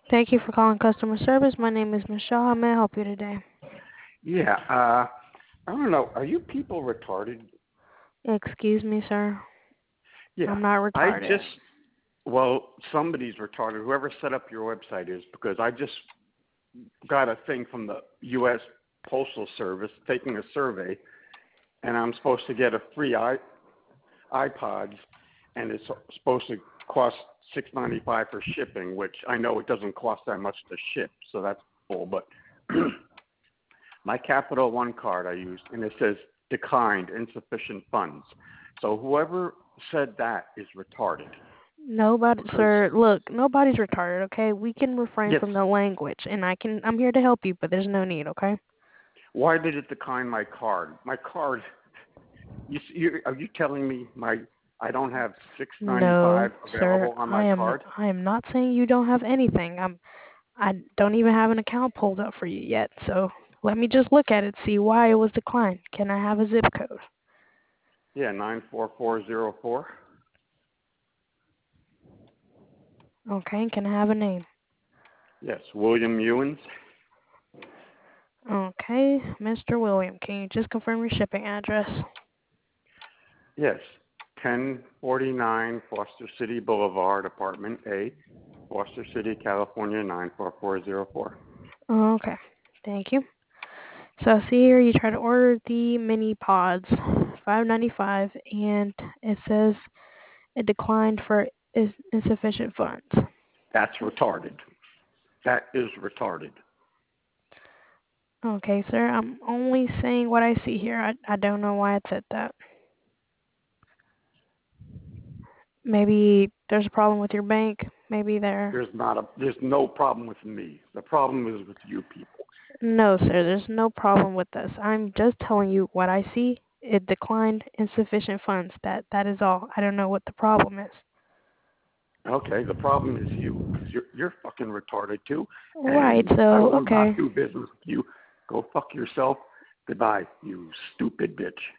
Thank you for calling customer service. My name is Michelle. How may I help you today? Yeah, I don't know. Are you people retarded? Excuse me, sir. Yeah, I'm not I retarded. just, well, somebody's retarded. Whoever set up your website is, because I just got a thing from the U.S. Postal Service taking a survey, and I'm supposed to get a free iPods, and it's supposed to cost $6.95 for shipping, which I know it doesn't cost that much to ship, so that's cool. But my Capital One card I used, and it says declined, insufficient funds. So whoever said that is retarded. Nobody, Because sir. Look, nobody's retarded. Okay, we can refrain yes, from the language, and I'm here to help you, but there's no need. Okay. why did it decline my card? My card. Are you telling me I don't have No, $6.95 sir. available on I my am. card? I am not saying you don't have anything. I don't even have an account pulled up for you yet. So let me just look at it, see why it was declined. Can I have a zip code? Yeah, 94404. Okay. Can I have a name? Yes, William Ewens. Okay, Mr. William. Can you just confirm your shipping address? Yes, 1049 Foster City Boulevard, Apartment A, Foster City, California 94404. Okay, thank you. So I see here you try to order the mini pods, $5.95, and it says it declined for insufficient funds. That's retarded. That is retarded. Okay, sir, I'm only saying what I see here. I don't know why it said that. Maybe there's a problem with your bank. Maybe there. There's no problem with me. The problem is with you people. No, sir, there's no problem with this. I'm just telling you what I see. It declined insufficient funds. That is all. I don't know what the problem is. Okay, the problem is you, because you're fucking retarded too, Right, and I so will not okay. do business with you. Go fuck yourself. Goodbye, you stupid bitch.